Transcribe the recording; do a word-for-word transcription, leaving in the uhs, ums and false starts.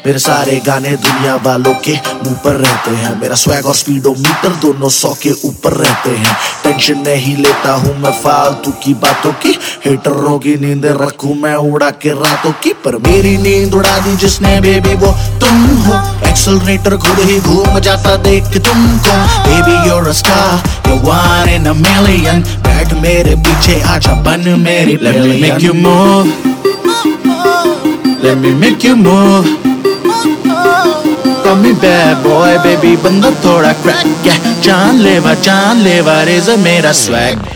मेरे सारे गाने दुनिया वालों के मुंह पर रहते हैं। मेरा स्वैग और स्पीडोमीटर दोनों सौ के ऊपर रहते हैं। टेंशन नहीं लेता हूँ मैं फालतू की बातों की, हेटरों की नींद रखूं मैं उड़ा के रातों की। पर मेरी नींद उड़ा दी जिसने बेबी वो तुम हो। एक्सेलरेटर खुद ही घूम जाता देख के तुमको। Baby you're a star, you're one in a million। बैठ मेरे पीछे आजा बन मेरी Let me make you move, let me make you move। Call me bad boy baby, बंदा थोड़ा crack, yeah। जानलेवा जानलेवा रेज़र मेरा swag।